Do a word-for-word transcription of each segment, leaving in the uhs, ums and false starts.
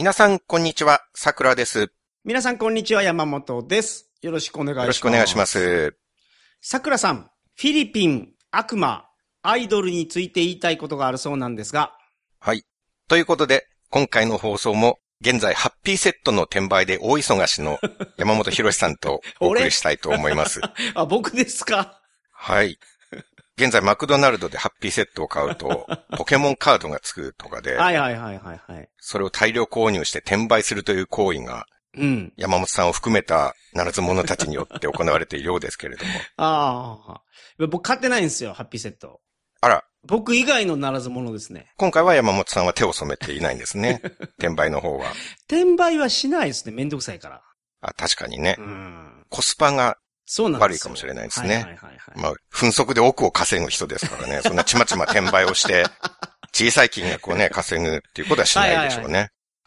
皆さん、こんにちは。さくらです。 皆さん、こんにちは。山本です。よろしくお願いします。 よろしくお願いします。 さくらさん、フィリピン、悪魔、アイドルについて言いたいことがあるそうなんですが。 はい。ということで、今回の放送も、現在、ハッピーセットの転売で大忙しの山本博さんとお送りしたいと思います。 あ、僕ですか？ はい。現在、マクドナルドでハッピーセットを買うと、ポケモンカードがつくとかで、 はいはいはいはいはい。それを大量購入して転売するという行為が、うん、山本さんを含めたならず者たちによって行われているようですけれども。ああ。僕買ってないんですよ、ハッピーセット。 あら。 僕以外のならず者ですね。 今回は山本さんは手を染めていないんですね。転売の方は。 転売はしないですね、めんどくさいから。 あ、確かにね。うん、コスパが悪いかもしれないですね。はいはいはいはい、まあ、粉足で億を稼ぐ人ですからね。そんなちまちま転売をして、小さい金額をね、稼ぐっていうことはしないでしょうね。はいはいはい、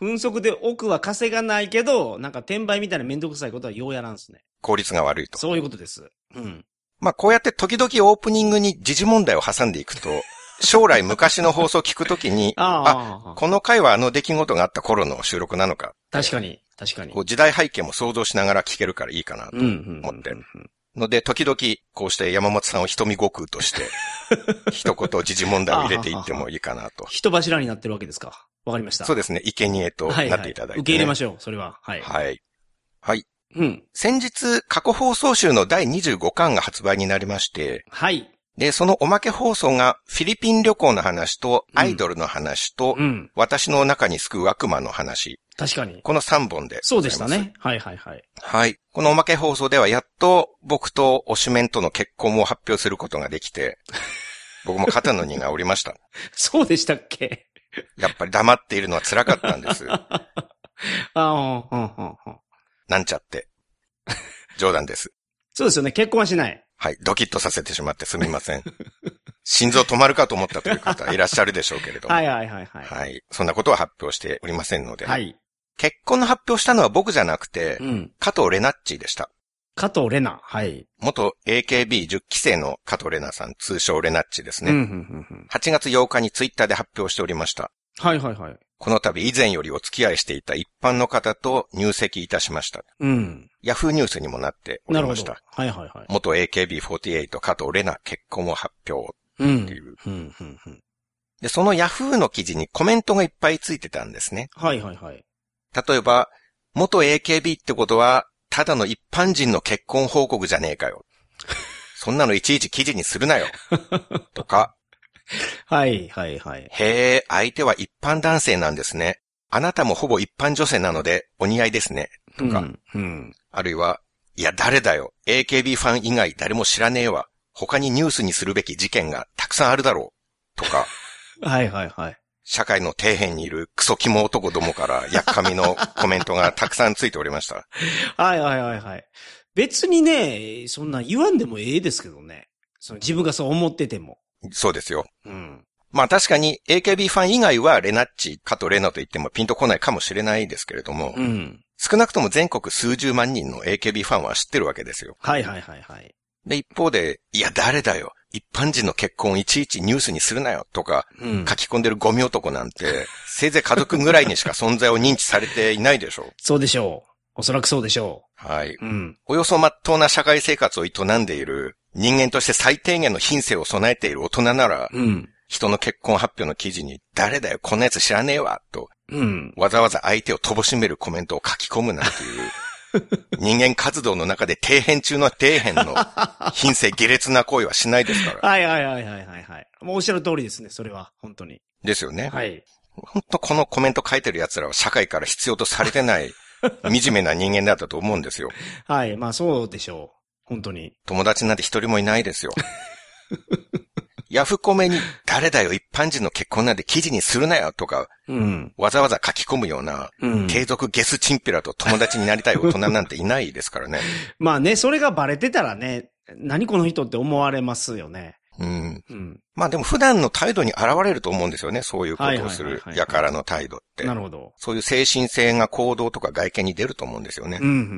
粉足で億は稼がないけど、なんか転売みたいなめんどくさいことはようやらんすね。 効率が悪いと。 そういうことです。うん。 まあ、こうやって時々オープニングに時事問題を挟んでいくと、将来昔の放送を聞くときに、あ, あ、この回はあの出来事があった頃の収録なのか。 確かに、確かに。 こう時代背景も想像しながら聞けるからいいかなと思って。ので、時々、こうして山本さんを瞳悟空として、一言時事問題を入れていってもいいかなと。 人柱になってるわけですか。わかりました。 そうですね。生贄となっていただいて、ねはいはい。 受け入れましょう、それは。はい。 はい。はい。うん。先日、過去放送集のだいにじゅうごかんが発売になりまして。 はい。 で、そのおまけ放送が、フィリピン旅行の話と、アイドルの話と、うん、私の中に救う悪魔の話。 確かに。 このさんぼんで。 そうでしたね。はいはいはい。 はい。このおまけ放送では、やっと僕と推しメンとの結婚を発表することができて、僕も肩の荷が下りました。 そうでしたっけ？ やっぱり黙っているのは辛かったんです。ああ、うん、うん、うん。 なんちゃって。冗談です。 そうですよね。結婚はしない。 はい。ドキッとさせてしまってすみません。心臓止まるかと思ったという方いらっしゃるでしょうけれども。 はいはいはいはい。 はい。そんなことは発表しておりませんので。 はい。 結婚の発表したのは僕じゃなくて、うん、加藤レナッチでした。 加藤レナ。はい。 元 エーケービーじゅっ 期生の加藤レナさん、通称レナッチですね。うんうんうんうん、はちがつようかにツイッターで発表しておりました。 はいはいはい。 この度以前よりお付き合いしていた一般の方と入籍いたしました。うん。ヤフーニュースにもなっておりました。 はいはいはい。 元 エーケービーフォーティーエイト 加藤レナ結婚を発表っていう。うんうんうんうん、で、そのヤフーの記事にコメントがいっぱいついてたんですね。 はいはいはい。 例えば、元 エーケービー ってことは、ただの一般人の結婚報告じゃねえかよ。そんなのいちいち記事にするなよ。とか。 はいはいはい。 へえ、相手は一般男性なんですね。あなたもほぼ一般女性なのでお似合いですね。とか。うんうん、あるいは、いや誰だよ。エーケービー ファン以外誰も知らねえわ。他にニュースにするべき事件がたくさんあるだろう。とか。 はいはいはい。 社会の底辺にいるクソキモ男どもからやっかみのコメントがたくさんついておりました。 はいはいはいはい。別にね、そんな言わんでもええですけどね。その自分がそう思ってても。 そうですよ。うん。まあ確かに エーケービー ファン以外はレナッチ、加藤レナと言ってもピンとこないかもしれないですけれども。うん。少なくとも全国数十万人の エーケービー ファンは知ってるわけですよ。 はいはいはいはい。 で、一方で、いや誰だよ。一般人の結婚をいちいちニュースにするなよとか、うん、書き込んでるゴミ男なんて、せいぜい家族ぐらいにしか存在を認知されていないでしょう。 そうでしょう。おそらくそうでしょう。はい。うん。およそ真っ当な社会生活を営んでいる、人間として最低限の品性を備えている大人なら、うん、人の結婚発表の記事に、誰だよ、こんなやつ知らねえわ、と、うん、わざわざ相手を乏しめるコメントを書き込むなんていう、人間活動の中で底辺中の底辺の品性下劣な行為はしないですから。 はいはいはいはいはいはい。もうおっしゃる通りですね、それは。本当に。 ですよね。 はい。 本当このコメント書いてる奴らは社会から必要とされてない惨めな人間だったと思うんですよ。 はい、まあそうでしょう。本当に。 友達なんて一人もいないですよ。ヤフコメに誰だよ一般人の結婚なんて記事にするなよとか、うん、わざわざ書き込むような、うん、継続ゲスチンピラと友達になりたい大人なんていないですからね。 まあね、それがバレてたらね、何この人って思われますよね。 うん。うん、まあでも普段の態度に現れると思うんですよね。そういうことをする輩の態度って。 なるほど。 そういう精神性が行動とか外見に出ると思うんですよね。うん、うん、うん、うん。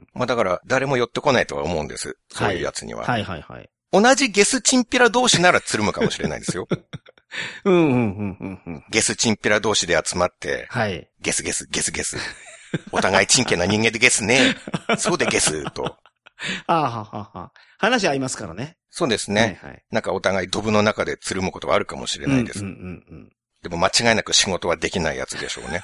まあだから誰も寄ってこないとは思うんです。そういうやつには。 はい、はい、はい、はい。 同じゲスチンピラ同士ならつるむかもしれないですよ。 うん、うん、うん、うん、うん。 ゲスチンピラ同士で集まって、 はい。 ゲスゲス、ゲスゲス。お互いチンケな人間でゲスね。そうでゲスと。 ああ、ははは。話合いますからね。 そうですね。はいはい。なんかお互いドブの中でつるむことはあるかもしれないです。うん、うん、うん。でも間違いなく仕事はできないやつでしょうね。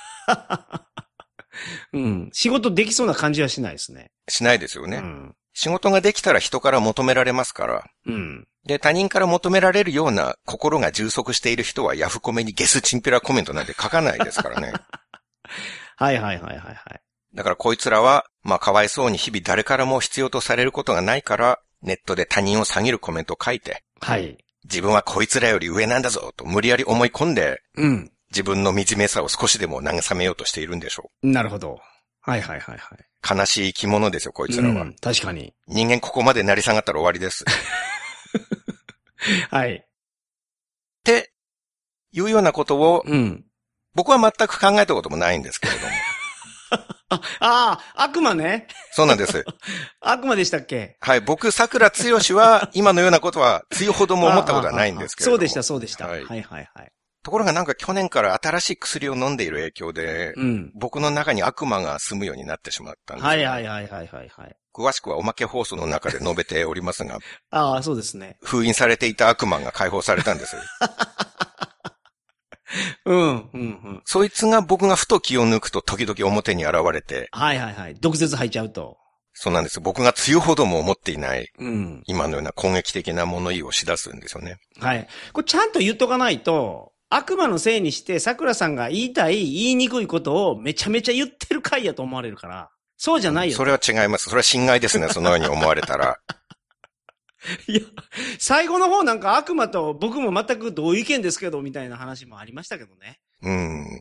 うん。仕事できそうな感じはしないですね。 しないですよね。うん、仕事ができたら人から求められますから。うん。で、他人から求められるような心が充足している人はヤフコメにゲスチンピラコメントなんて書かないですからね。 はいはいはいはいはい。 だからこいつらは、まあかわいそうに日々誰からも必要とされることがないから、ネットで他人を下げるコメントを書いて。はい。自分はこいつらより上なんだぞと無理やり思い込んで。うん。自分の惨めさを少しでも慰めようとしているんでしょう。なるほど。はいはいはいはい。 悲しい生き物ですよ、こいつらは。うん、 確かに。 人間ここまで成り下がったら終わりです。 はい。 っていうようなことを、うん、僕は全く考えたこともないんですけれども。 あ、ああ、悪魔ね。 そうなんです。 悪魔でしたっけ？ はい、僕、桜つよしは、今のようなことは、つよほども思ったことはないんですけれども。 そうでした、そうでした。はい、はいはいはい。 ところがなんか去年から新しい薬を飲んでいる影響で、うん、僕の中に悪魔が住むようになってしまったんです、ね。 はいはいはいはいはいはい。 詳しくはおまけ放送の中で述べておりますが。 ああ、そうですね。 封印されていた悪魔が解放されたんです。 うん、うん、うん。 そいつが僕がふと気を抜くと時々表に現れて。 はいはいはい。毒舌吐いちゃうと。 そうなんです。僕が強ほども思っていない。うん。今のような攻撃的な物言いをし出すんですよね。 はい。これちゃんと言っとかないと、悪魔のせいにして桜さんが言いたい、言いにくいことをめちゃめちゃ言ってる回やと思われるから、そうじゃないよ。 それは違います。それは侵害ですね。そのように思われたら。 いや、最後の方なんか悪魔と僕も全く同意見ですけど、みたいな話もありましたけどね。 うん。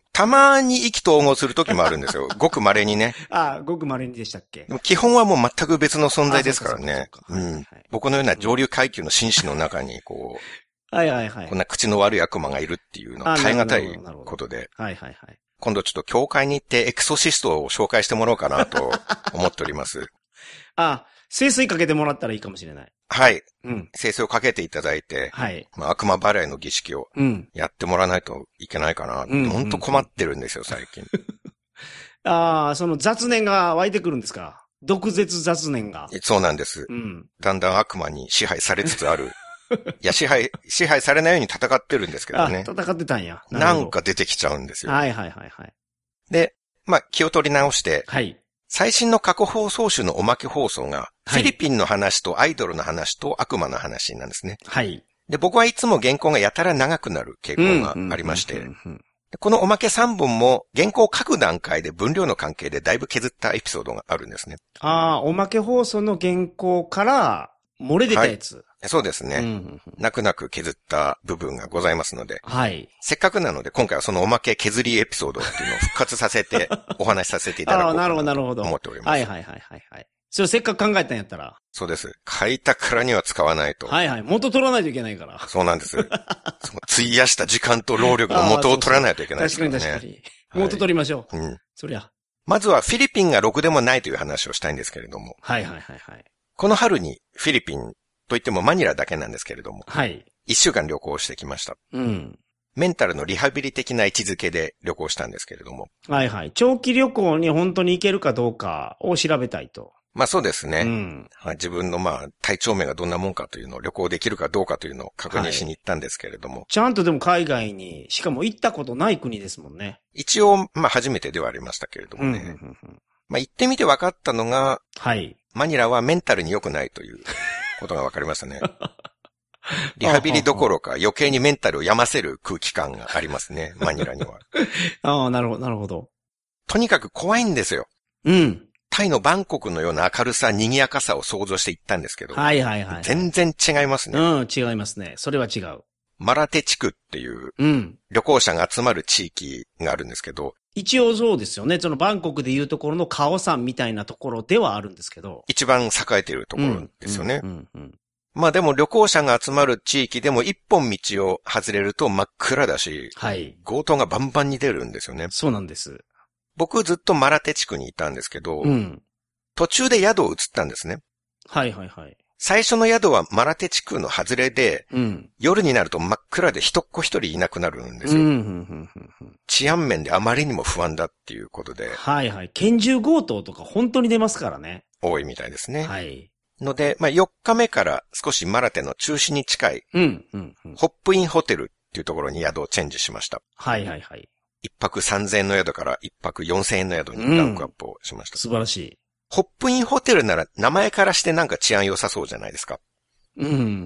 たまに意気投合する時もあるんですよ。ごく稀にね。 ああ、ごく稀にでしたっけ。 でも基本はもう全く別の存在ですからね。うん。僕のような上流階級の紳士の中に、こう、 はいはいはい。 こんな口の悪い悪魔がいるっていうのは耐え難いことで。 はいはいはい。 今度ちょっと教会に行ってエクソシストを紹介してもらおうかなと思っております。 あ、聖水かけてもらったらいいかもしれない。 はい。うん。聖水をかけていただいて、はい。まあ、悪魔払いの儀式をやってもらわないといけないかな。うん。ほんと困ってるんですよ、最近。 ああ、その雑念が湧いてくるんですか？毒舌雑念が。 そうなんです。うん。だんだん悪魔に支配されつつある。いや、支配、支配されないように戦ってるんですけどね。 あ、戦ってたんや。 な, なんか出てきちゃうんですよ。 はいはいはいはい。 で、まあ、気を取り直して、 はい。 最新の過去放送種のおまけ放送が、フィリピンの話とアイドルの話と悪魔の話なんですね。 はい。 で、僕はいつも原稿がやたら長くなる傾向がありまして、このおまけさんぼんも原稿を書く段階で分量の関係でだいぶ削ったエピソードがあるんですね。 ああ、おまけ放送の原稿から漏れ出たやつ。 はい、そうですね、うんうんうん。泣く泣く削った部分がございますので。 はい。 せっかくなので今回はそのおまけ削りエピソードっていうのを復活させてお話しさせていただこうかなと思っております。 はいはいはいはいはい。それせっかく考えたんやったら。 そうです。書いたからには使わないと。 はいはい。元取らないといけないから。 そうなんです。その費やした時間と労力の元を取らないといけないですからね。 確かに確かに。元取りましょう。はい、うん。そりゃ。 まずはフィリピンがろくでもないという話をしたいんですけれども。 はいはいはいはい。 この春にフィリピンといってもマニラだけなんですけれども。 はい。 一週間旅行してきました。うん。メンタルのリハビリ的な位置づけで旅行したんですけれども。 はいはい。長期旅行に本当に行けるかどうかを調べたいと。 まあそうですね。うん、自分のまあ体調面がどんなもんかというのを旅行できるかどうかというのを確認しに行ったんですけれども。はい、 ちゃんとでも海外に、しかも行ったことない国ですもんね。 一応まあ初めてではありましたけれどもね。うんうんうん、まあ行ってみて分かったのが、はい。マニラはメンタルに良くないということが分かりましたね。リハビリどころか余計にメンタルを病ませる空気感がありますね、マニラには。 ああ、なるほど、なるほど。 とにかく怖いんですよ。 うん。 タイのバンコクのような明るさ、賑やかさを想像して行ったんですけど。 はいはいはい。 全然違いますね。 うん、違いますね。それは違う。 マラテ地区っていう、うん。旅行者が集まる地域があるんですけど。 一応そうですよね。そのバンコクでいうところのカオ山みたいなところではあるんですけど。 一番栄えているところですよね。うんうんうんうん、まあでも旅行者が集まる地域でも一本道を外れると真っ暗だし、はい。強盗がバンバンに出るんですよね。 そうなんです。 僕ずっとマラテ地区にいたんですけど、うん。途中で宿を移ったんですね。 はいはいはい。 最初の宿はマラテ地区の外れで、うん、夜になると真っ暗で人っ子一人いなくなるんですよ、うんうんうんうん。治安面であまりにも不安だっていうことで。 はいはい。拳銃強盗とか本当に出ますからね。 多いみたいですね。 はい。 ので、まあ、よっかめから少しマラテの中心に近い、うんうんうん、ホップインホテルっていうところに宿をチェンジしました。 はいはいはい。 一泊さんぜんえんの宿から一泊よんせんえんの宿にランクアップをしました。 うん、素晴らしい。 ホップインホテルなら名前からしてなんか治安良さそうじゃないですか。 うん。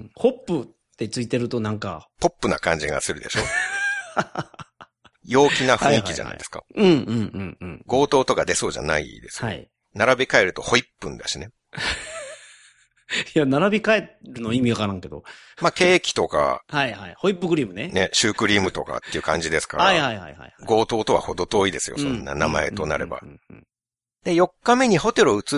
ホップってついてるとなんか。 ポップな感じがするでしょ陽気な雰囲気じゃないですか。はいはいはい、うんうんうんうん。強盗とか出そうじゃないですよ。はい。並び替えるとホイップンだしね。 いや、並び替えるの意味わからんけど。 まあ、ケーキとか。 はいはい。ホイップクリームね。 ね、シュークリームとかっていう感じですから。 はいはいはいはい。 強盗とは程遠いですよ、そんな名前となれば。で、よっかめにホテルを移って、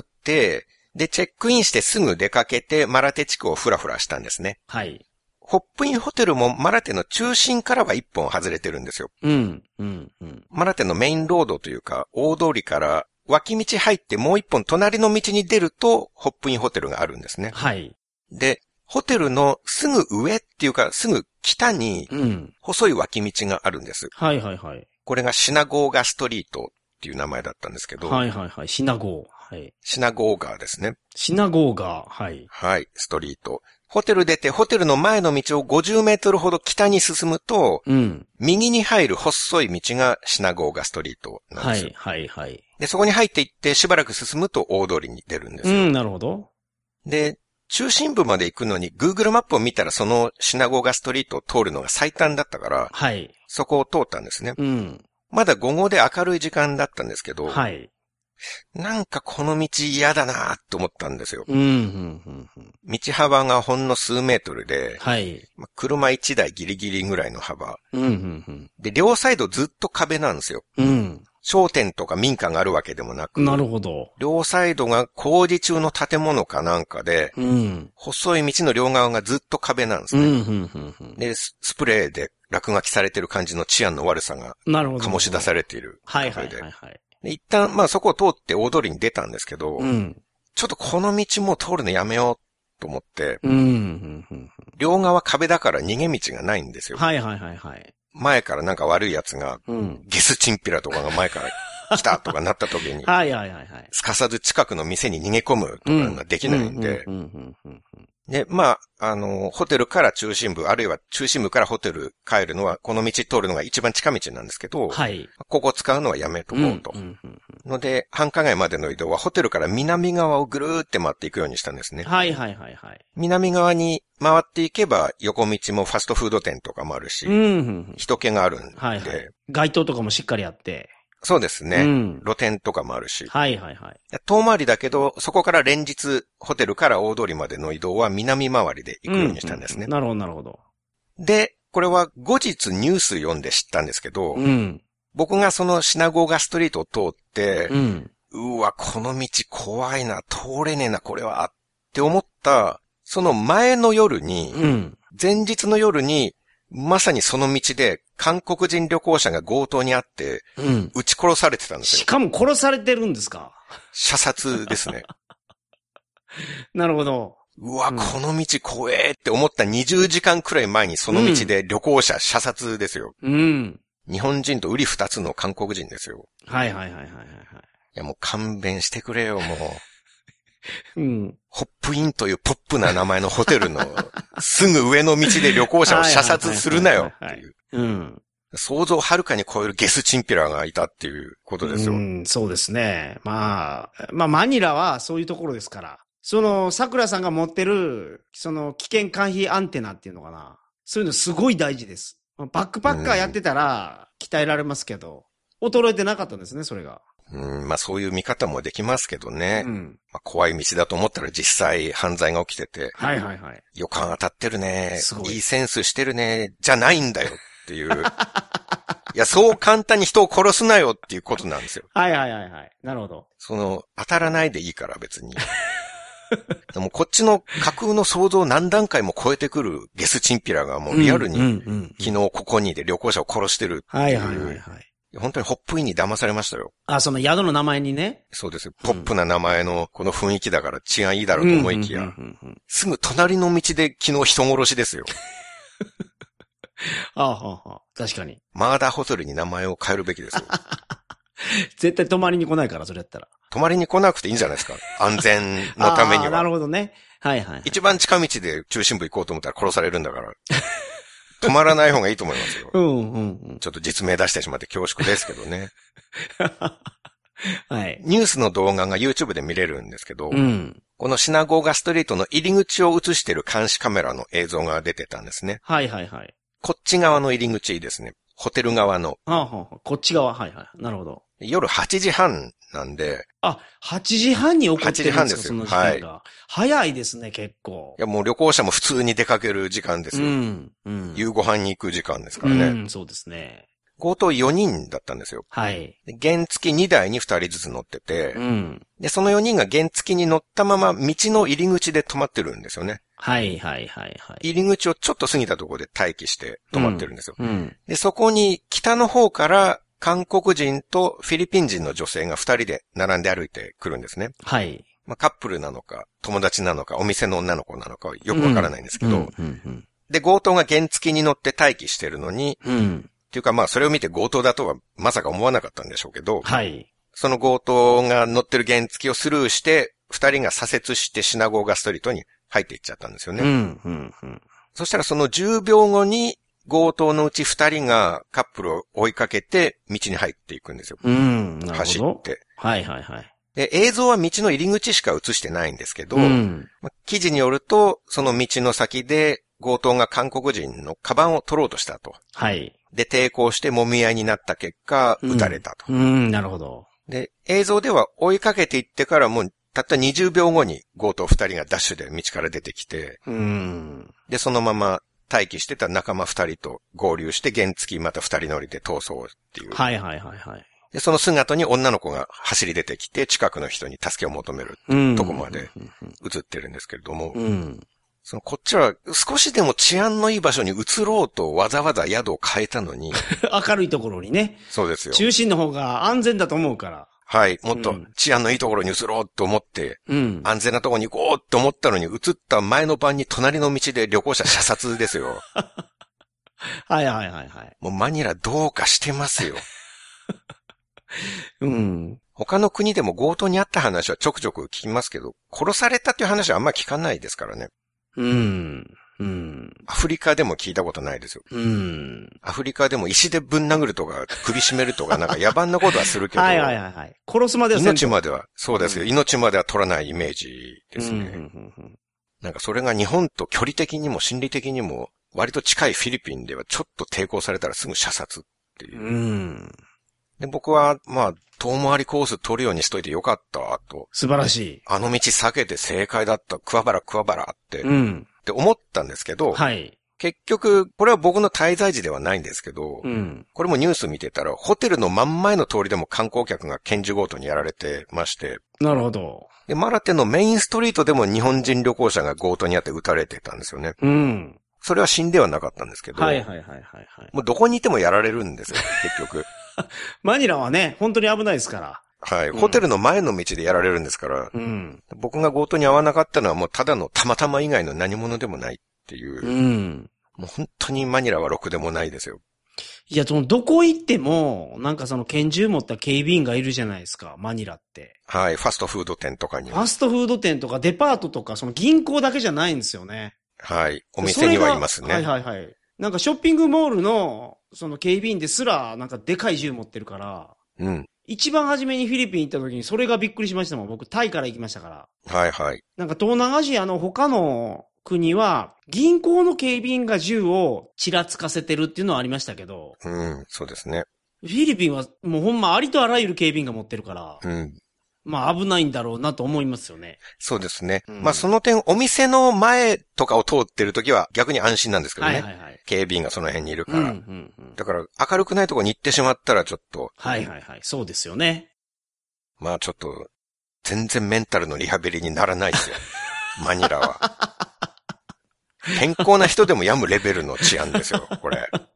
で、チェックインしてすぐ出かけて、マラテ地区をフラフラしたんですね。 はい。 ホップインホテルもマラテの中心からは一本外れてるんですよ。 うん、うん、うん。 マラテのメインロードというか、大通りから脇道入ってもう一本隣の道に出ると、ホップインホテルがあるんですね。 はい。 で、ホテルのすぐ上っていうか、すぐ北に、細い脇道があるんです。 うん、はいはいはい。 これがシナゴーガストリートっていう名前だったんですけど。 はいはいはい。シナゴー。はい。 シナゴーガーですね。 シナゴーガー。はい。 はい、ストリート。ホテル出て、ホテルの前の道をごじゅうメートルほど北に進むと、うん、右に入る細い道がシナゴーガストリートなんですよ。 はいはいはい。 で、そこに入っていってしばらく進むと大通りに出るんですよ。 うん、なるほど。 で、中心部まで行くのに Google マップを見たらそのシナゴーガストリートを通るのが最短だったから、はい。そこを通ったんですね。うん。まだ午後で明るい時間だったんですけど、はい。なんかこの道嫌だなと思ったんですよ。うん、うん、うん。道幅がほんの数メートルで、はい。車一台ギリギリぐらいの幅。うん、うん、うん。で、両サイドずっと壁なんですよ。うん。商店とか民家があるわけでもなく。 なるほど。 両サイドが工事中の建物かなんかで、うん。細い道の両側がずっと壁なんですね。うん、うん、うん。で、スプレーで落書きされてる感じの治安の悪さが、醸し出されている。はい、はい、はい、はい。一旦、まあそこを通って大通りに出たんですけど、うん、ちょっとこの道もう通るのやめようと思って、うんうんうん、両側壁だから逃げ道がないんですよ。はいはいはいはい。前からなんか悪い奴が、うん、ゲスチンピラとかが前から来たとかなった時に、はいはいはいはい。すかさず近くの店に逃げ込むとかができないんで、で、まあ、あの、ホテルから中心部、あるいは中心部からホテル帰るのは、この道通るのが一番近道なんですけど、はい。ここ使うのはやめとこうと。うんうんうんうん、ので、繁華街までの移動はホテルから南側をぐるーって回っていくようにしたんですね。はいはいはいはい。南側に回っていけば、横道もファストフード店とかもあるし、うんうんうん、人気があるんで、はいはい。 街灯とかもしっかりあって、 そうですね、うん。露店とかもあるし。 はいはいはい。 遠回りだけど、そこから連日、ホテルから大通りまでの移動は南回りで行くようにしたんですね。 うんうん、なるほどなるほど。 で、これは後日ニュース読んで知ったんですけど、うん、僕がそのシナゴーガストリートを通って、うん、うわ、この道怖いな、通れねえな、これは、って思った、その前の夜に、うん、前日の夜に、まさにその道で韓国人旅行者が強盗にあって、うん、撃ち殺されてたんですよ。 しかも殺されてるんですか？ 射殺ですね。 なるほど。 うわ、うん、この道怖えって思ったにじゅうじかんくらい前にその道で旅行者射殺ですよ。うん。日本人と瓜二つの韓国人ですよ。 はいはいはいはいはい。いやもう勘弁してくれよ、もう。 うん。 ホップインというポップな名前のホテルのすぐ上の道で旅行者を射殺するなよっていう。うん。想像をはるかに超えるゲスチンピラがいたっていうことですよ。 うん、そうですね。まあ、まあマニラはそういうところですから。その、桜さんが持ってる、その危険回避アンテナっていうのかな。そういうのすごい大事です。バックパッカーやってたら鍛えられますけど、衰えてなかったんですね、それが。 うん、まあそういう見方もできますけどね。うん、まあ、怖い道だと思ったら実際犯罪が起きてて。 はいはいはい。 予感当たってるね。すごい。いいセンスしてるね。じゃないんだよっていう。いや、そう簡単に人を殺すなよっていうことなんですよ。 はいはいはいはい。なるほど。 その、当たらないでいいから別に。でもこっちの架空の想像を何段階も超えてくるゲスチンピラがもうリアルに、昨日ここにで旅行者を殺してるっていう。はいはいはいはい。い本当にホップインに騙されましたよ。 あ、その宿の名前にね。 そうです。ポップな名前のこの雰囲気だから治安いいだろうと思いきや、すぐ隣の道で昨日人殺しですよ。 ああ、はあ、確かに。 マーダーホテルに名前を変えるべきですよ。 絶対泊まりに来ないから、それやったら。 泊まりに来なくていいんじゃないですか。安全のためには。 なるほどね。はいはい、はい。 一番近道で中心部行こうと思ったら殺されるんだから。泊まらない方がいいと思いますよ。 うんうんうん。 ちょっと実名出してしまって恐縮ですけどね。 はい。 ニュースの動画が YouTube で見れるんですけど、 うん、 このシナゴーガストリートの入り口を映している監視カメラの映像が出てたんですね。 はいはいはい。 こっち側の入り口ですね。ホテル側の。 はあはあ、こっち側。はいはい。なるほど。 夜はちじはんなんで。 あ、はちじはんに起こってるんですか？はちじはんですよ。 その時間が。 はい。早いですね、結構。 いやもう旅行者も普通に出かける時間ですよ。うん。うん、夕ご飯に行く時間ですからね。 うん、そうですね。 強盗よにんだったんですよ。 はい。 原付にだいにふたりずつ乗ってて、 うん。 で、そのよにんが原付に乗ったまま道の入り口で止まってるんですよね。 はいはいはいはい。 入り口をちょっと過ぎたところで待機して止まってるんですよ。 うんうん、 で、そこに北の方から韓国人とフィリピン人の女性がふたりで並んで歩いてくるんですね。 はい。 まあ、カップルなのか、友達なのか、お店の女の子なのかよくわからないんですけど、うんうんうんうん、で、強盗が原付に乗って待機してるのに、うんっていうかまあそれを見て強盗だとはまさか思わなかったんでしょうけど、はい。その強盗が乗ってる原付をスルーして、二人が左折してシナゴーガストリートに入っていっちゃったんですよね。うんうんうん、そしたらそのじゅうびょうごに強盗のうち二人がカップルを追いかけて道に入っていくんですよ。うん、なるほど。走って。はいはいはい。で、映像は道の入り口しか映してないんですけど、うんまあ、記事によると、その道の先で強盗が韓国人のカバンを取ろうとしたと。はい。で、抵抗して揉み合いになった結果、撃たれたと。うん、うん、なるほど。で、映像では追いかけていってからもう、たったにじゅうびょうごに強盗二人がダッシュで道から出てきて、うん、で、そのまま待機してた仲間二人と合流して原付また二人乗りで逃走っていう。はいはいはいはい。で、その姿に女の子が走り出てきて、近くの人に助けを求めるとこまで映ってるんですけれども、うんうんそのこっちは少しでも治安のいい場所に移ろうとわざわざ宿を変えたのに。 明るいところにね。 そうですよ。 中心の方が安全だと思うから。 はい。もっと治安のいいところに移ろうと思って、うん、安全なところに行こうと思ったのに、移った前の晩に隣の道で旅行者射殺ですよ。 はいはいはいはい。 もうマニラどうかしてますよ。 うん。 他の国でも強盗にあった話はちょくちょく聞きますけど、殺されたっていう話はあんまり聞かないですからね。うん。うん。アフリカでも聞いたことないですよ。うん。アフリカでも石でぶん殴るとか首絞めるとかなんか野蛮なことはするけど。 はいはいはいはい。殺すまでは命までは、そうですよ。うん、命までは取らないイメージですね。うんうんうんうん、なんかそれが日本と距離的にも心理的にも割と近いフィリピンではちょっと抵抗されたらすぐ射殺っていう。うん。で、僕は、まあ、遠回りコース取るようにしといてよかった、と。 素晴らしい。 あの道避けて正解だった、桑原桑原って。うん。って思ったんですけど。はい。結局、これは僕の滞在時ではないんですけど。うん。これもニュース見てたら、ホテルの真ん前の通りでも観光客が拳銃強盗にやられてまして。 なるほど。 で、マラテのメインストリートでも日本人旅行者が強盗にあって撃たれてたんですよね。うん。それは死んではなかったんですけど。 はいはいはいはい、はい。 もうどこにいてもやられるんですよ、結局。 マニラはね、本当に危ないですから。 はい、うん。ホテルの前の道でやられるんですから、うん、僕が強盗に遭わなかったのはもうただのたまたま以外の何者でもないっていう。うん、もう本当にマニラはろくでもないですよ。 いや、その、どこ行っても、なんかその拳銃持った警備員がいるじゃないですか、マニラって。 はい、ファストフード店とかに。 ファストフード店とかデパートとか、その銀行だけじゃないんですよね。 はい、お店にはいますね。 はいはいはい。なんかショッピングモールの、その警備員ですら、なんかでかい銃持ってるから。うん。一番初めにフィリピン行った時にそれがびっくりしましたもん。僕、タイから行きましたから。 はいはい。 なんか東南アジアの他の国は、銀行の警備員が銃をちらつかせてるっていうのはありましたけど。 うん、そうですね。 フィリピンはもうほんまありとあらゆる警備員が持ってるから。うん。まあ危ないんだろうなと思いますよね。 そうですね。うん、まあその点、お店の前とかを通ってるときは逆に安心なんですけどね。はいはいはい。警備員がその辺にいるから。うんうんうん、だから明るくないとこに行ってしまったらちょっと。 はいはいはい。そうですよね。 まあちょっと、全然メンタルのリハビリにならないですよ。マニラは。健康な人でも病むレベルの治安ですよ、これ。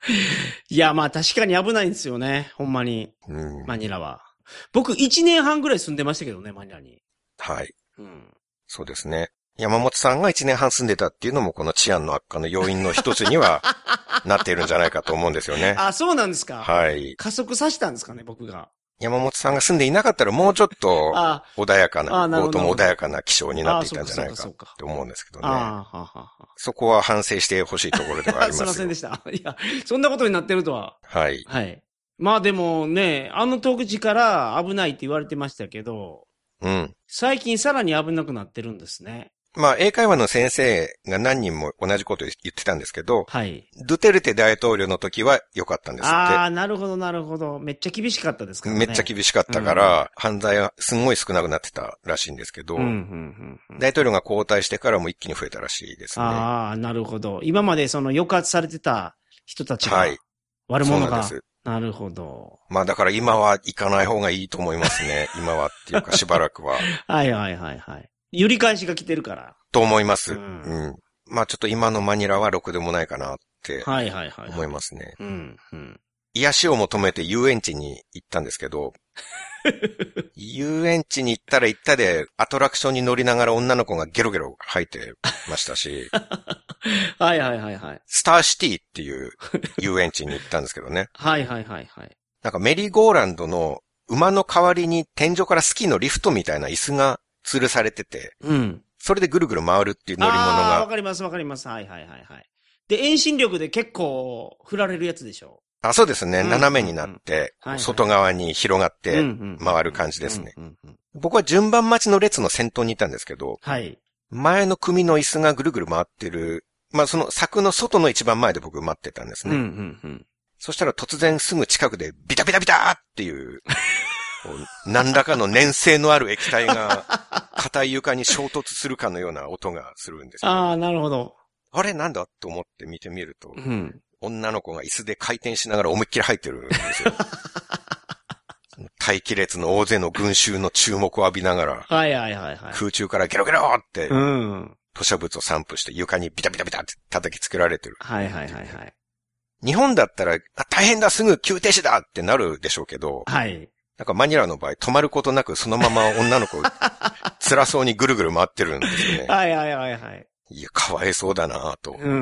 いや、まあ確かに危ないんですよね。ほんまに。 うん、 マニラは。僕いちねんはんぐらい住んでましたけどね、マニラに。 はい。 うん。 そうですね。山本さんがいちねんはん住んでたっていうのもこの治安の悪化の要因の一つにはなっているんじゃないかと思うんですよね。 あ、そうなんですか。 はい。 加速させたんですかね、僕が。 山本さんが住んでいなかったらもうちょっと穏やかな、強盗も穏やかな気象になっていたんじゃないかって思うんですけどね。あはははそこは反省してほしいところではありますよ。 すいませんでした。いや、そんなことになってるとは。 はい。 はい。まあでもね、あの当時から危ないって言われてましたけど、 うん。 最近さらに危なくなってるんですね。 まあ、英会話の先生が何人も同じこと言ってたんですけど、 はい。 ドゥテルテ大統領の時は良かったんですって。 ああ、なるほど、なるほど。めっちゃ厳しかったですからね。 めっちゃ厳しかったから、うん、犯罪はすんごい少なくなってたらしいんですけど、うんうんうんうん、大統領が交代してからも一気に増えたらしいですね。 ああ、なるほど。今までその抑圧されてた人たちが、はい。悪者が。そうなんです。なるほど。 まあだから今は行かない方がいいと思いますね。今はっていうかしばらくは。 はいはいはいはい。揺り返しが来てるから。 と思います。うん。うん、まあちょっと今のマニラはろくでもないかなって思いますね。 うんうん。 癒しを求めて遊園地に行ったんですけど、遊園地に行ったら行ったでアトラクションに乗りながら女の子がゲロゲロ吐いてましたし、 はいはいはいはい。 スターシティっていう遊園地に行ったんですけどね。 はいはいはいはい。 なんかメリーゴーランドの馬の代わりに天井からスキーのリフトみたいな椅子が吊るされてて、うん。それでぐるぐる回るっていう乗り物が。 ああ、わかりますわかります。はいはいはいはい。で、遠心力で結構振られるやつでしょ。 あ、そうですね。うん、斜めになって、はいはい、外側に広がって回る感じですね。僕は順番待ちの列の先頭にいたんですけど、はい。前の組の椅子がぐるぐる回ってる、まあその柵の外の一番前で僕待ってたんですね。うんうんうん、そしたら突然すぐ近くでビタビタビタっていう、何らかの粘性のある液体が硬い床に衝突するかのような音がするんですよ、ね。 ああ、なるほど。 あれなんだと思って見てみると、うん、女の子が椅子で回転しながら思いっきり入ってるんですよ。待機列の大勢の群衆の注目を浴びながら、はいはいはいはい、空中からゲロゲロって、うん、吐砂物を散布して床にビタビタビタって叩きつけられてる。はいはいはいはい。日本だったら、あ、大変だすぐ急停止だってなるでしょうけど、はい。なんかマニラの場合止まることなくそのまま女の子辛そうにぐるぐる回ってるんですよね。はいはいはいはい。いや、かわいそうだなぁと。うん。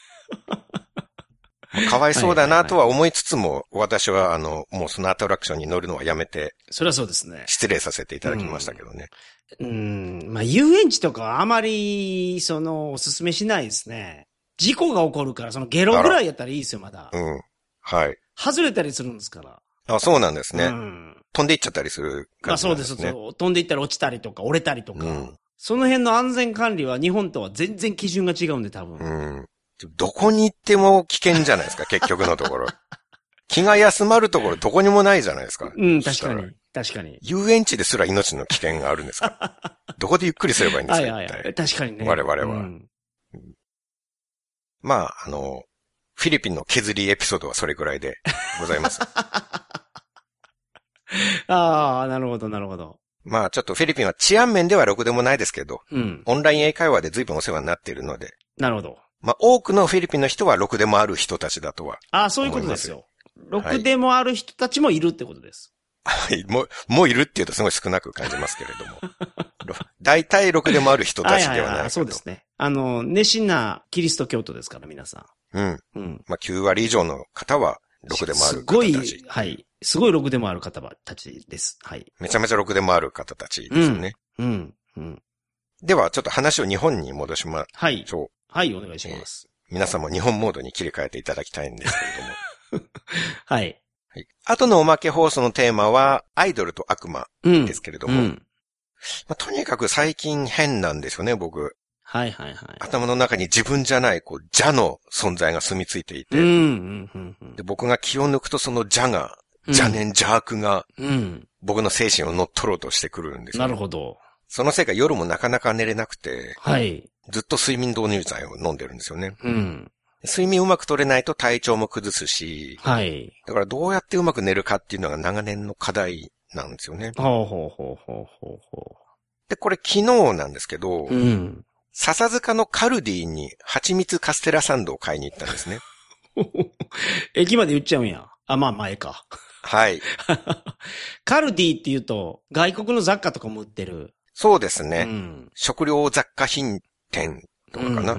かわいそうだなとは思いつつも、私はあの、もうそのアトラクションに乗るのはやめて。 そりゃそうですね。 失礼させていただきましたけどね。 うん。うんまあ、遊園地とかはあまり、その、おすすめしないですね。事故が起こるから、そのゲロぐらいやったらいいですよ、まだ。うん。はい。外れたりするんですから。 あ、そうなんですね。うん。飛んでいっちゃったりする感じなんですね。まあそうです、そう。 飛んでいったら落ちたりとか折れたりとか。うん。その辺の安全管理は日本とは全然基準が違うんで多分。うん。 どこに行っても危険じゃないですか、結局のところ。気が休まるところどこにもないじゃないですか。 うん、確かに。確かに。 遊園地ですら命の危険があるんですか。どこでゆっくりすればいいんですか、はいはいはい、 確かにね。 我々は。うん、まあ、あの、フィリピンの削りエピソードはそれぐらいでございます。 ああ、なるほど、なるほど。 まあ、ちょっとフィリピンは治安面ではろくでもないですけど、うん、オンライン英会話で随分お世話になっているので。 なるほど。 まあ、多くのフィリピンの人はろくでもある人たちだとは。 ああ、そういうことですよ。ろくでもある人たちもいるってことです。 はい。もう、もういるっていうとすごい少なく感じますけれども。大体ろくでもある人たちではないかと。はいはいはい、 そうですね。あの、熱心なキリスト教徒ですから、皆さん。うん。うん。まあ、きゅう割以上の方はろくでもある方たち。すごい、はい。すごいろくでもある方たちです。はい。 めちゃめちゃろくでもある方たちですよね。うん。うん。うん、では、ちょっと話を日本に戻しましょう。 はい。はい、お願いします。 えー、皆さんも日本モードに切り替えていただきたいんですけれども。 はい。 はい。後のおまけ放送のテーマは、アイドルと悪魔ですけれども、うんうんまあ、とにかく最近変なんですよね、僕。 はいはいはい。 頭の中に自分じゃない、こう、邪の存在が住み着いていて、うんうんうんうん、で僕が気を抜くとその邪が、邪念邪悪が、うん、僕の精神を乗っ取ろうとしてくるんですよ、ね。 なるほど。 そのせいか夜もなかなか寝れなくて、はい。ずっと睡眠導入剤を飲んでるんですよね。うん。睡眠うまく取れないと体調も崩すし、はい。だからどうやってうまく寝るかっていうのが長年の課題なんですよね。 ほうほうほうほうほうほう。 で、これ昨日なんですけど、うん。笹塚のカルディに蜂蜜カステラサンドを買いに行ったんですね。 駅まで言っちゃうんや。あ、まあまあ、ええか。 はい。 カルディって言うと、外国の雑貨とかも売ってる。 そうですね。 うん、 食料雑貨品店とかかな。 うんうんうんうん、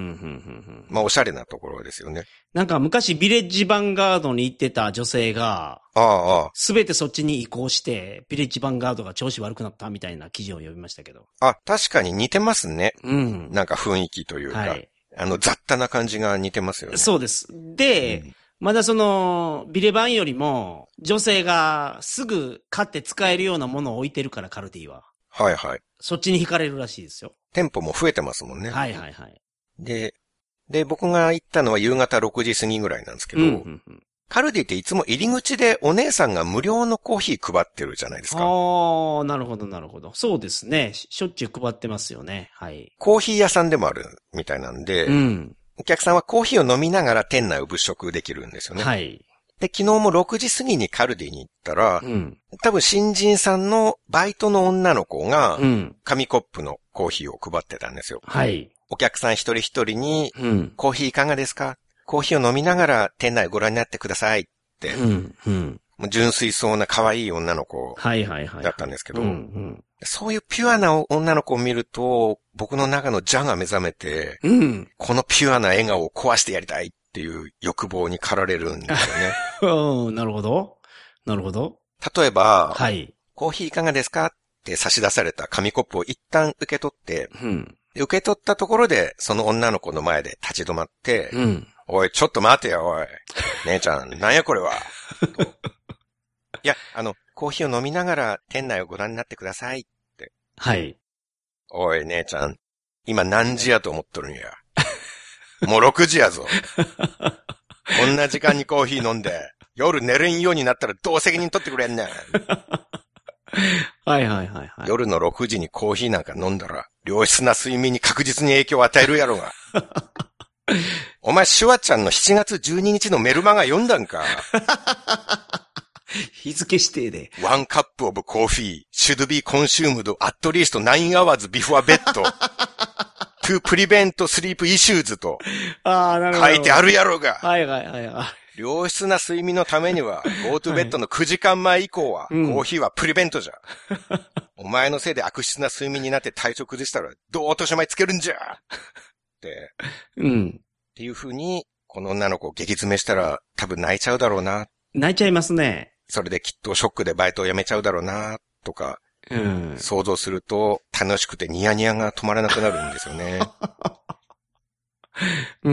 まあ、おしゃれなところですよね。 なんか昔ビレッジヴァンガードに行ってた女性が、 ああ、ああ。 すべてそっちに移行して、ビレッジヴァンガードが調子悪くなったみたいな記事を読みましたけど。 あ、確かに似てますね。 うん。 なんか雰囲気というか。はい。あの、雑多な感じが似てますよね。 そうです。で、うん、まだその、ビレバンよりも、女性がすぐ買って使えるようなものを置いてるから、カルディは。はいはい。そっちに惹かれるらしいですよ。 店舗も増えてますもんね。 はいはいはい。 で、で、僕が行ったのは夕方ろくじ過ぎぐらいなんですけど、うんうんうん、カルディっていつも入り口でお姉さんが無料のコーヒー配ってるじゃないですか。 ああ、なるほどなるほど。そうですね。しょっちゅう配ってますよね。はい。 コーヒー屋さんでもあるみたいなんで、うん、お客さんはコーヒーを飲みながら店内を物色できるんですよね。はい。で、昨日もろくじ過ぎにカルディに行ったら、うん、多分新人さんのバイトの女の子が、紙コップのコーヒーを配ってたんですよ。はい。お客さん一人一人に、うん、コーヒーいかがですか？コーヒーを飲みながら店内ご覧になってくださいって、うんうん、もう純粋そうな可愛い女の子だったんですけど、そういうピュアな女の子を見ると、僕の中の邪が目覚めて、うん、このピュアな笑顔を壊してやりたいっていう欲望に駆られるんですよね。うん、なるほど。なるほど。 例えば、はい、コーヒーいかがですかって差し出された紙コップを一旦受け取って、うん、受け取ったところで、その女の子の前で立ち止まって、うん、おい、ちょっと待てよ、おい。姉ちゃん、なんやこれは。いや、あの、コーヒーを飲みながら店内をご覧になってくださいって。はい。おい、姉ちゃん、今何時やと思っとるんや。もうろくじやぞ。こんな時間にコーヒー飲んで、夜寝れんようになったらどう責任取ってくれんねん。 はいはいはいはい。 夜のろくじにコーヒーなんか飲んだら、良質な睡眠に確実に影響を与えるやろが。お前、シュワちゃんのしちがつじゅうににちのメルマガ読んだんか？ 日付指定で。 One cup of coffee should be consumed at least nine hours before bed to prevent sleep issues と書いてあるやろが。 はいはいはいはい。 良質な睡眠のためには、go to bed のくじかんまえ以降は、コーヒーはプリベントじゃ。うん、お前のせいで悪質な睡眠になって体調崩したら、どう落とし前つけるんじゃって。うん。っていう風に、この女の子を激詰めしたら、多分泣いちゃうだろうな。 泣いちゃいますね。 それできっとショックでバイトを辞めちゃうだろうな、とか、うん、想像すると、楽しくてニヤニヤが止まらなくなるんですよね。うん。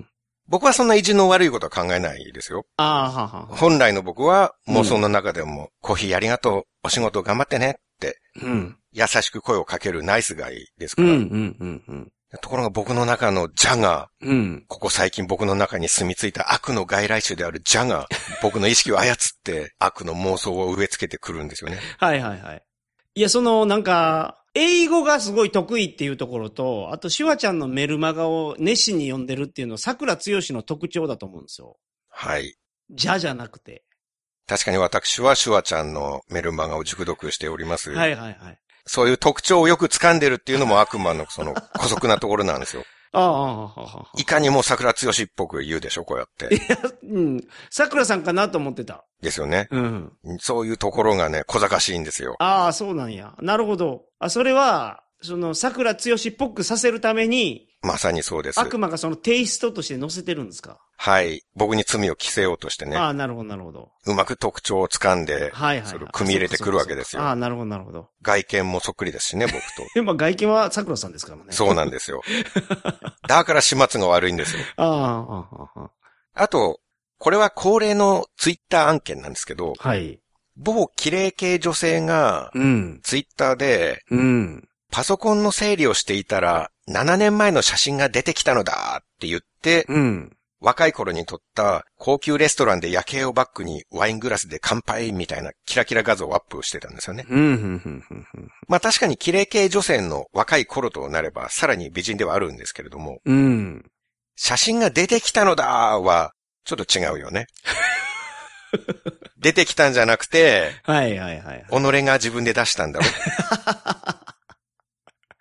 僕はそんな意地の悪いことは考えないですよ。あはは本来の僕は妄想の中でも、うん、コーヒーありがとう、お仕事頑張ってねって、うん、優しく声をかけるナイスガイですから。うんうんうんうん、ところが僕の中の邪が、うん、ここ最近僕の中に住み着いた悪の外来種である邪が、僕の意識を操って悪の妄想を植え付けてくるんですよね。 はいはいはい。いや、その、なんか、英語がすごい得意っていうところと、あと、シュワちゃんのメルマガを熱心に読んでるっていうのは、桜剛の特徴だと思うんですよ。 はい。 邪じゃなくて。 確かに私はシュワちゃんのメルマガを熟読しております。 はいはいはい。 そういう特徴をよく掴んでるっていうのも悪魔のその姑息なところなんですよ。 ああ、ああ、ああ。 いかにも桜剛っぽく言うでしょ、こうやって。 いや、うん。桜さんかなと思ってた。 ですよね。うん。そういうところがね、小賢しいんですよ。 ああ、そうなんや。なるほど。あ、それは、その桜剛っぽくさせるために、 まさにそうです。 悪魔がそのテイストとして載せてるんですか？ はい。僕に罪を着せようとしてね。 ああ、なるほど、なるほど。 うまく特徴を掴んで、はいはい、はい。それを組み入れてくるわけですよ。 ああ、なるほど、なるほど。 外見もそっくりですしね、僕と。 でも外見は桜さんですからね。 そうなんですよ。だから始末が悪いんですよ。ああ、ああ、あと、これは恒例のツイッター案件なんですけど、はい。某綺麗系女性が、うん。ツイッターで、うん。パソコンの整理をしていたら、ななねんまえの写真が出てきたのだって言って、うん。若い頃に撮った高級レストランで夜景をバックにワイングラスで乾杯みたいなキラキラ画像をアップしてたんですよね。うん。まあ確かに綺麗系女性の若い頃となればさらに美人ではあるんですけれども、うん。写真が出てきたのだはちょっと違うよね。出てきたんじゃなくて、はいはいはい、はい。己が自分で出したんだろ。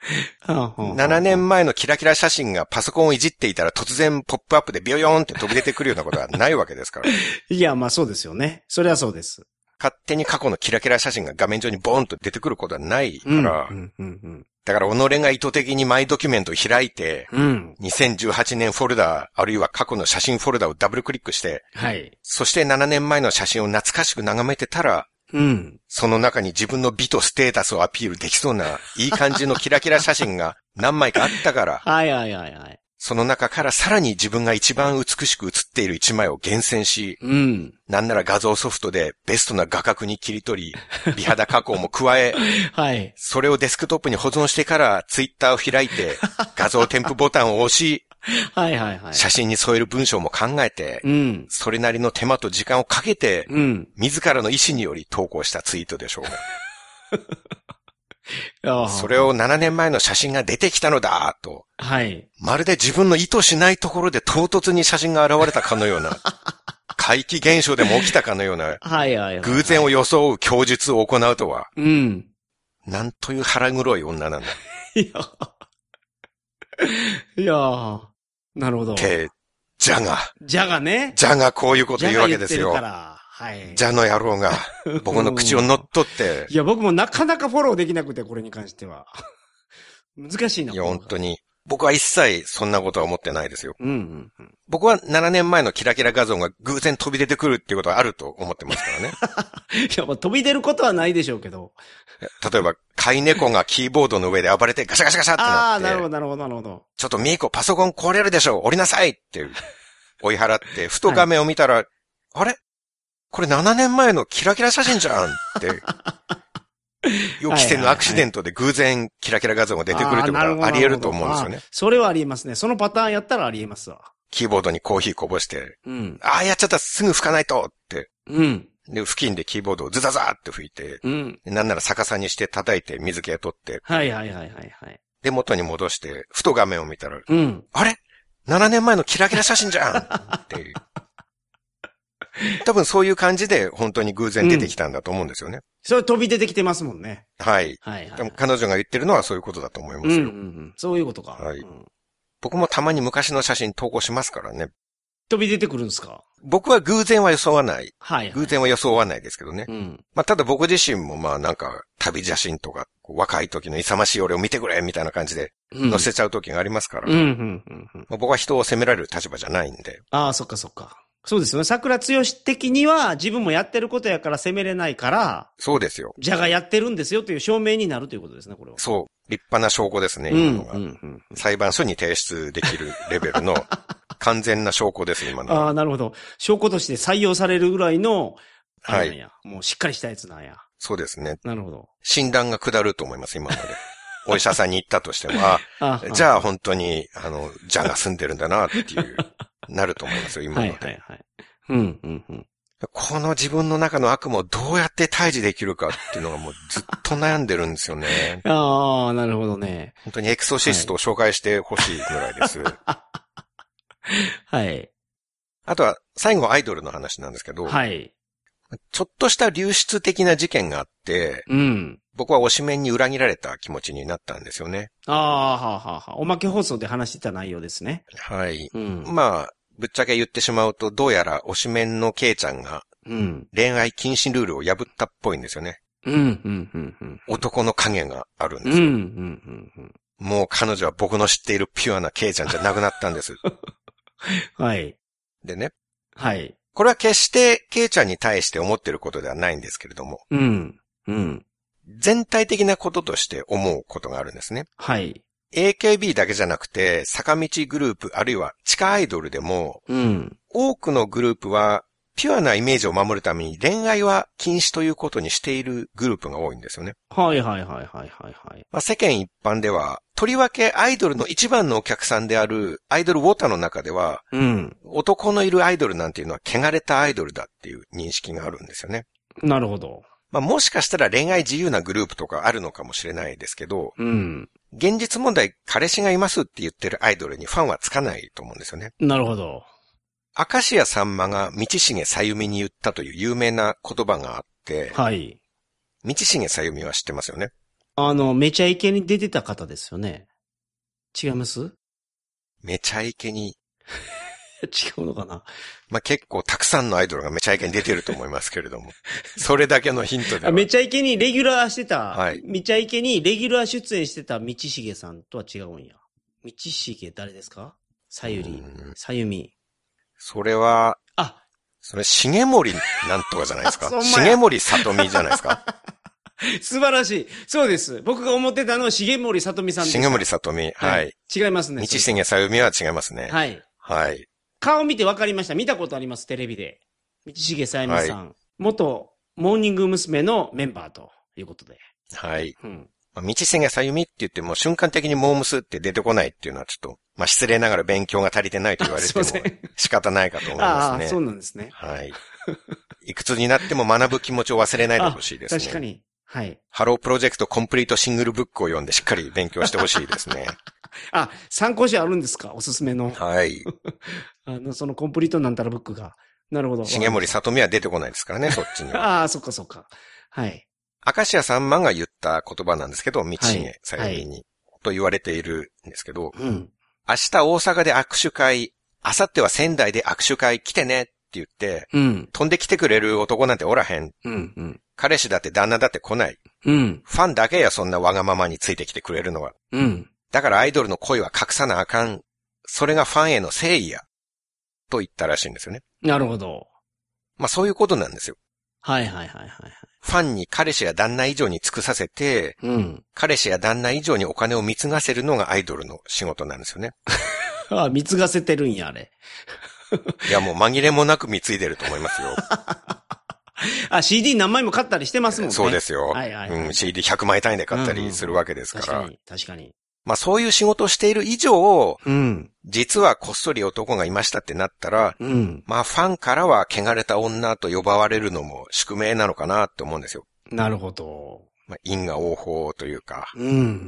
ななねんまえのキラキラ写真がパソコンをいじっていたら突然ポップアップでビヨヨーンって飛び出てくるようなことはないわけですから。 いや、まあそうですよね。それはそうです。 勝手に過去のキラキラ写真が画面上にボーンと出てくることはないから、 うんうんうんうん、 だから己が意図的にマイドキュメントを開いて、うん、にせんじゅうはちねんフォルダ、あるいは過去の写真フォルダをダブルクリックして、はい、そしてななねんまえの写真を懐かしく眺めてたら、うん、その中に自分の美とステータスをアピールできそうな、いい感じのキラキラ写真が何枚かあったから、 はいはいはいはい。 その中からさらに自分が一番美しく写っている一枚を厳選し、うん、なんなら画像ソフトでベストな画角に切り取り、美肌加工も加え、はい、それをデスクトップに保存してからツイッターを開いて、画像添付ボタンを押し、はいはいはい、写真に添える文章も考えて、うん、それなりの手間と時間をかけて、うん、自らの意思により投稿したツイートでしょう。それをななねんまえの写真が出てきたのだと。はい。まるで自分の意図しないところで唐突に写真が現れたかのような、怪奇現象でも起きたかのような、はいはいはい。偶然を装う供述を行うとは。うん。なんという腹黒い女なんだ。いや。 いやなるほど。 け、じゃが。 じゃがね。 じゃがこういうこと言うわけですよ。 じゃが言ってるからはい。 じゃの野郎が、僕の口を乗っ取って。 いや、僕もなかなかフォローできなくて、これに関しては。難しいな。 いや、本当に。僕は一切そんなことは思ってないですよ。うんうんうん、僕はななねんまえのキラキラ画像が偶然飛び出てくるっていうことはあると思ってますからね。 いや、まあ、飛び出ることはないでしょうけど。 例えば、飼い猫がキーボードの上で暴れてガシャガシャガシャってなって。 ああ、なるほど、なるほど、なるほど。 ちょっとミーコパソコン壊れるでしょ降りなさいって追い払って、ふと画面を見たら、はい、あれこれななねんまえのキラキラ写真じゃんって。予期せぬアクシデントで偶然キラキラ画像が出てくるってことはあり得ると思うんですよね。 それはありえますね。そのパターンやったらありえますわ。 キーボードにコーヒーこぼして、うん、ああ、やっちゃった、すぐ拭かないとって。うん、で、付近でキーボードをズザザーって拭いて、うん、なんなら逆さにして叩いて水気を取って、 はいはいはいはいはい。 で、元に戻して、ふと画面を見たら、うん、あれ ?なな 年前のキラキラ写真じゃんっていう。多分そういう感じで本当に偶然出てきたんだと思うんですよね。うん、 それ飛び出てきてますもんね。 はい。はい、はい。でも彼女が言ってるのはそういうことだと思いますよ。うんうんうん、 そういうことか。 はい、うん。僕もたまに昔の写真投稿しますからね。 飛び出てくるんですか？ 僕は偶然は装わない。 はい、はい。 偶然は装わないですけどね。うん。まあ、ただ僕自身もまあなんか旅写真とか若い時の勇ましい俺を見てくれみたいな感じで載せちゃう時がありますから。うん。うんうんうんうん、まあ、僕は人を責められる立場じゃないんで。 ああ、そっかそっか。そうですよね。桜剛的には自分もやってることやから責めれないから。そうですよ。じゃがやってるんですよという証明になるということですね、これは。 そう。立派な証拠ですね、今のが。うんうんうんうん、裁判所に提出できるレベルの完全な証拠です、今の。 ああ、なるほど。証拠として採用されるぐらいの、はい。もうしっかりしたやつなんや。 そうですね。 なるほど。 診断が下ると思います、今まで。お医者さんに行ったとしても、ああじゃあ本当に、あの、ジャが住んでるんだなっていう、なると思いますよ、今まで。はいはいはい。うんうんうん、この自分の中の悪夢をどうやって退治できるかっていうのがもうずっと悩んでるんですよね。 ああ、なるほどね。 本当にエクソシストを紹介してほしいぐらいです。 はい。 あとは、最後アイドルの話なんですけど、 はい。 ちょっとした流出的な事件があって、うん。僕は推しメンに裏切られた気持ちになったんですよね。 ああ、はあはあはあ。おまけ放送で話してた内容ですね。 はい。うん、まあ、ぶっちゃけ言ってしまうと、どうやら推しメンのケイちゃんが、うん、恋愛禁止ルールを破ったっぽいんですよね。うん、うん、うん、うん。男の影があるんですよ。うん、うん、うん。もう彼女は僕の知っているピュアなケイちゃんじゃなくなったんです。 はい。 でね。 はい。これは決してケイちゃんに対して思ってることではないんですけれども。 うん、うん。 全体的なこととして思うことがあるんですね。 はい。 エーケービー だけじゃなくて、坂道グループあるいは地下アイドルでも、うん、多くのグループはピュアなイメージを守るために恋愛は禁止ということにしているグループが多いんですよね。 はいはいはいはいはい、はい。 まあ、世間一般では、とりわけアイドルの一番のお客さんであるアイドルウォーターの中では、うん、男のいるアイドルなんていうのは汚れたアイドルだっていう認識があるんですよね。 なるほど。 まあ、もしかしたら恋愛自由なグループとかあるのかもしれないですけど、うん、現実問題彼氏がいますって言ってるアイドルにファンはつかないと思うんですよね。 なるほど。 明石家さんまが道重さゆみに言ったという有名な言葉があって、はい。道重さゆみは知ってますよね。 あの、めちゃイケに出てた方ですよね。 違います？ めちゃイケに。 違うのかな。 まあ、結構たくさんのアイドルがめちゃイケに出てると思いますけれども。それだけのヒントでは。 めちゃイケにレギュラーしてた。 はい。 めちゃイケにレギュラー出演してた道重さんとは違うんや。道重誰ですか？さゆり。さゆみ。 それは、 あ、 それ、重森なんとかじゃないですか。 重森里美じゃないですか。 素晴らしい。そうです。僕が思ってたのは重森里美さんです。 重森里美。はい。はい、 違いますね。 道重さゆみは違いますね。 はい。 はい。 顔見て分かりました。見たことあります、テレビで。道重さゆみさん。はい、元、モーニング娘。のメンバーということで。 はい。うん。まあ、道重さゆみって言っても瞬間的にモームスって出てこないっていうのはちょっと、まあ、失礼ながら勉強が足りてないと言われても仕方ないかと思いますね。 ああ、そうなんですね。 はい。いくつになっても学ぶ気持ちを忘れないでほしいですね。 確かに。はい。 ハロープロジェクトコンプリートシングルブックを読んでしっかり勉強してほしいですね。 あ、参考書あるんですか？おすすめの。 はい。 あの、そのコンプリートなんたらブックが。なるほど。 重森里美は出てこないですからね、そっちには。 ああ、そっかそっか。はい。 明石家さんまが言った言葉なんですけど、道重さゆみに、はい、と言われているんですけど、うん、明日大阪で握手会、明後日は仙台で握手会来てねって言って、うん、飛んで来てくれる男なんておらへん。うんうん、彼氏だって旦那だって来ない。うん、ファンだけやそんなわがままについてきてくれるのは。うん、だからアイドルの恋は隠さなあかん。それがファンへの誠意や。と言ったらしいんですよね。 なるほど。 まあそういうことなんですよ。 はいはいはいはい。 ファンに彼氏や旦那以上に尽くさせて、うん、彼氏や旦那以上にお金を貢がせるのがアイドルの仕事なんですよね。 ああ、貢がせてるんや、あれ。 いやもう紛れもなく貢いでると思いますよ。 あ、シーディー 何枚も買ったりしてますもんね。 そうですよ。 はいはいはい、 うん、シーディーひゃく 枚単位で買ったりするわけですから。 うんうん、確かに、確かに。 まあそういう仕事をしている以上、うん、実はこっそり男がいましたってなったら、うん、まあファンからは汚れた女と呼ばわれるのも宿命なのかなって思うんですよ。 なるほど。 まあ因果応報というか、うん、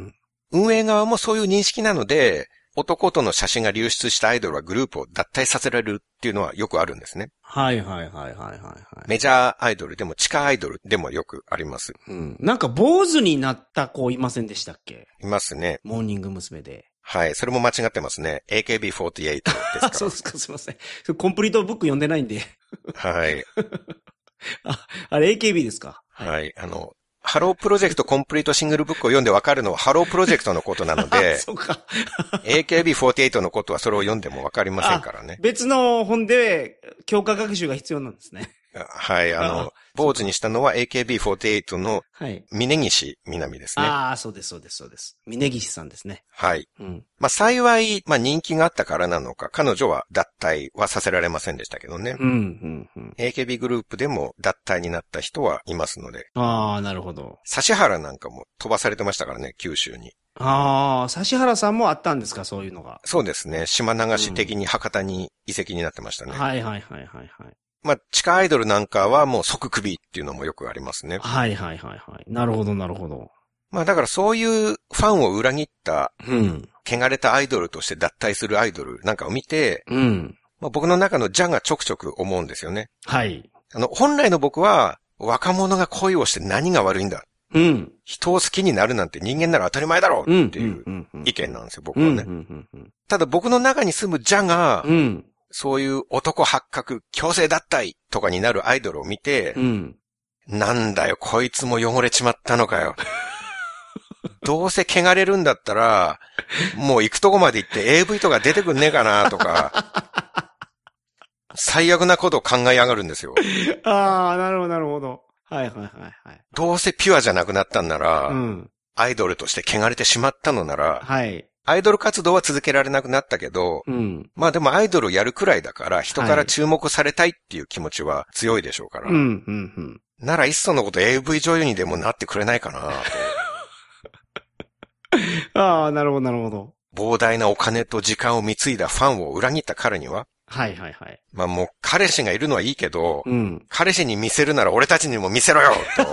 運営側もそういう認識なので、男との写真が流出したアイドルはグループを脱退させられるっていうのはよくあるんですね。 はいはいはいはいはい、はい。 メジャーアイドルでも地下アイドルでもよくあります。 うん。なんか坊主になった子いませんでしたっけ？ いますね。 モーニング娘。で。 はい。それも間違ってますね。エーケービーフォーティーエイト ですから。 そうですか、すいません。コンプリートブック読んでないんで。 はい。 あ、あれ エーケービー ですか？ はい。あの、ハロープロジェクトコンプリートシングルブックを読んでわかるのはハロープロジェクトのことなので、 そうか。 エーケービーフォーティーエイト のことはそれを読んでもわかりませんからね。 別の本で強化学習が必要なんですね。 はい。あの、坊主にしたのは エーケービーフォーティーエイト の峯岸みなみですね。 ああ、そうです、そうです、そうです。峯岸さんですね。 はい。うん、まあ幸い、まあ人気があったからなのか、彼女は脱退はさせられませんでしたけどね。うんうんうん、エーケービー グループでも脱退になった人はいますので。 ああ、なるほど。 指原なんかも飛ばされてましたからね、九州に。 ああ、指原さんもあったんですか、そういうのが。 そうですね。島流し的に博多に移籍になってましたね。 うん、はいはいはいはいはい。 まあ、地下アイドルなんかはもう即首っていうのもよくありますね。 はいはいはいはい。なるほどなるほど。 まあだからそういうファンを裏切った、うん。汚れたアイドルとして脱退するアイドルなんかを見て、うん。まあ、僕の中のジャンがちょくちょく思うんですよね。はい。あの、本来の僕は、若者が恋をして何が悪いんだ。うん。人を好きになるなんて人間なら当たり前だろうっていう意見なんですよ、僕はね。ただ僕の中に住むジャンが、うん。そういう男発覚、強制脱退とかになるアイドルを見て、うん、なんだよ、こいつも汚れちまったのかよ。どうせ汚れるんだったら、もう行くとこまで行って エーブイ とか出てくんねえかなとか、最悪なことを考え上がるんですよ。 ああ、なるほど、なるほど。はいはいはいはい。 どうせピュアじゃなくなったんなら、うん、アイドルとして汚れてしまったのなら、はい。アイドル活動は続けられなくなったけど、うん、まあでもアイドルをやるくらいだから人から注目されたいっていう気持ちは強いでしょうから。はい、うんうんうん、ならいっそのこと エーブイ 女優にでもなってくれないかなと。ああ、なるほどなるほど。 膨大なお金と時間を貢いだファンを裏切った彼には、はいはいはい。まあもう彼氏がいるのはいいけど、うん、彼氏に見せるなら俺たちにも見せろよと。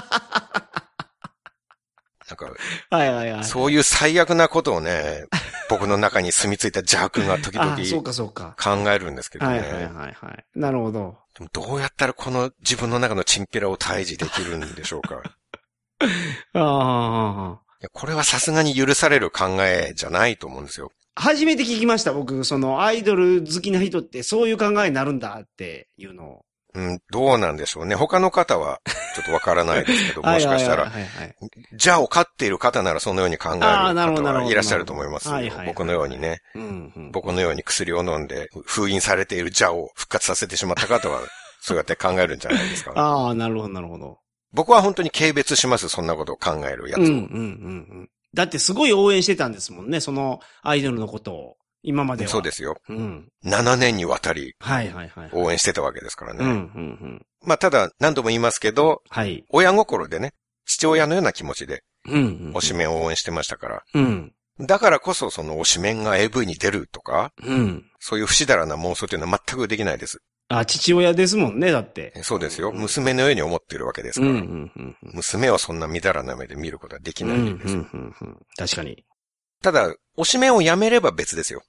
なんか、はいはいはい。そういう最悪なことをね、僕の中に住み着いた邪悪が時々 そうかそうか考えるんですけどね。 はいはいはいはい。なるほど。 でもどうやったらこの自分の中のチンピラを退治できるんでしょうか。 ああ。 や、これはさすがに許される考えじゃないと思うんですよ。 初めて聞きました、僕。その、アイドル好きな人ってそういう考えになるんだっていうのを。 うん、どうなんでしょうね。他の方はちょっとわからないですけど、もしかしたら、ジャを飼っている方ならそのように考える方はいらっしゃると思いますよ。僕のようにね、うんうん。僕のように薬を飲んで封印されているジャを復活させてしまった方は、そうやって考えるんじゃないですか。 ああ、なるほど、なるほど。 僕は本当に軽蔑します、そんなことを考えるやつを。うんうんうんうん。 だってすごい応援してたんですもんね、そのアイドルのことを。今までは。 そうですよ。うん。ななねんにわたり、 はいはいはい。 応援してたわけですからね。 うんうんうん。 まあ、ただ、何度も言いますけど、はい。親心でね、父親のような気持ちで、うん。推しメンを応援してましたから。うん。だからこそ、その推しメンが エーブイ に出るとか、うん。そういう不死だらな妄想というのは全くできないです。 あ、父親ですもんね、だって。 そうですよ。娘のように思っているわけですから。うんうんうんうん、娘はそんなみだらな目で見ることはできないんです。うんうんうんうん、 確かに。 ただ、推しメンをやめれば別ですよ。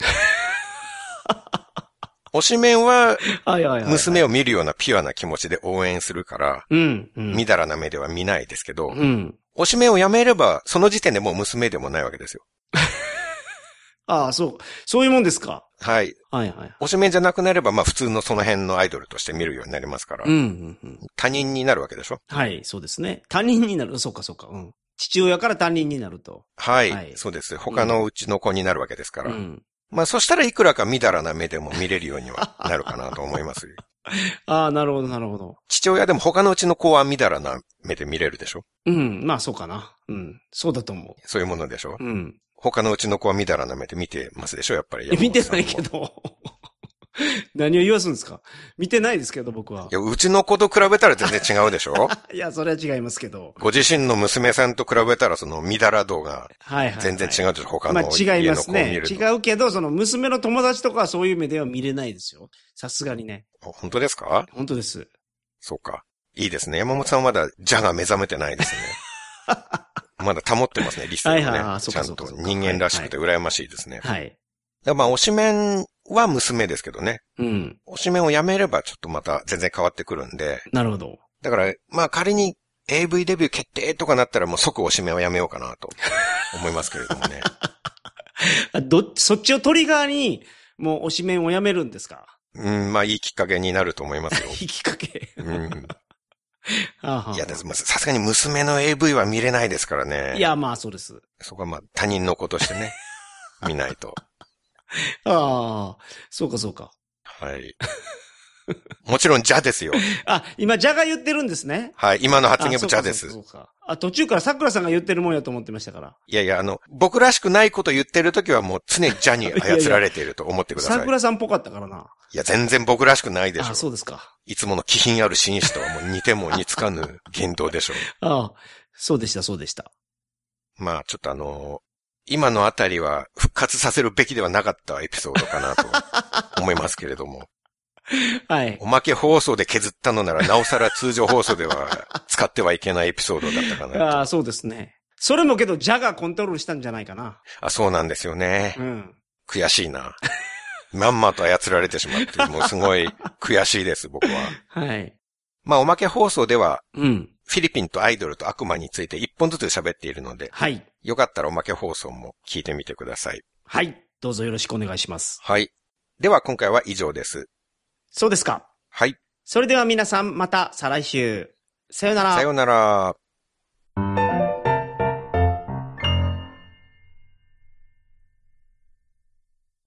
推しメンは、娘を見るようなピュアな気持ちで応援するから、うんうん、みだらな目では見ないですけど、うん、推しメンをやめれば、その時点でもう娘でもないわけですよ。 ああ、そう。そういうもんですか。 はい。はいはい。推しメンじゃなくなれば、まあ普通のその辺のアイドルとして見るようになりますから。うんうんうん、他人になるわけでしょ。 はい、そうですね。他人になる。そうかそうか。うん。父親から他人になると。 はい。はい、そうです。他のうちの子になるわけですから。うん、まあそしたらいくらかみだらな目でも見れるようにはなるかなと思いますよ。 ああ、なるほどなるほど。 父親でも他のうちの子はみだらな目で見れるでしょ。 うん。まあそうかな。うん。そうだと思う。 そういうものでしょ。うん。他のうちの子はみだらな目で見てますでしょ、やっぱり。 見てないけど。何を言わすんですか？見てないですけど、僕は。 いや、うちの子と比べたら全然違うでしょ。 いや、それは違いますけど。 ご自身の娘さんと比べたら、その、みだら度が、全然違うでしょ、他の家の子を見ると。まあ違いますね。 違うけど、その、娘の友達とかはそういう目では見れないですよ。さすがにね。 本当ですか？ 本当です。 そうか。いいですね。山本さんはまだ、ジャが目覚めてないですね。まだ保ってますね、理性をね。はいはい、ちゃんと人間らしくて羨ましいですね。はい。まあ、推しメンは娘ですけどね。うん。推しメンをやめればちょっとまた全然変わってくるんで。 なるほど。 だから、まあ仮に エーブイ デビュー決定とかなったらもう即推しメンをやめようかなと思いますけれどもね。 ど、そっちをトリガーにもう推しメンをやめるんですか？ うん、まあいいきっかけになると思いますよ。 いいきっかけ。うん。 いや、さすがに娘の エーブイ は見れないですからね。 いや、まあそうです。 そこはまあ他人の子としてね、見ないと。 ああ、そうかそうか。 はい。もちろん、ジャですよ。 あ、今、ジャが言ってるんですね。 はい。今の発言もジャです。 そうかそうか。あ、途中から桜さんが言ってるもんやと思ってましたから。 いやいや、あの、僕らしくないこと言ってるときはもう常にジャに操られていると思ってください。いやいや桜さんっぽかったからな。 いや、全然僕らしくないでしょ。 あ、そうですか。 いつもの気品ある紳士とはもう似ても似つかぬ言動でしょう。 ああ、そうでした、そうでした。 まあ、ちょっとあのー、今のあたりは復活させるべきではなかったエピソードかなと思いますけれども。はい。おまけ放送で削ったのならなおさら通常放送では使ってはいけないエピソードだったかなと。 ああ、そうですね。それもけど、ジャがコントロールしたんじゃないかな。 あ、そうなんですよね。うん。悔しいな。まんまと操られてしまって、もうすごい悔しいです、僕は。はい。まあ、おまけ放送では、うん。フィリピンとアイドルと悪魔について一本ずつ喋っているので、はい。よかったらおまけ放送も聞いてみてください。 はい。どうぞよろしくお願いします。 はい。では今回は以上です。 そうですか。 はい。 それでは皆さんまた再来週。さよなら。 さよなら。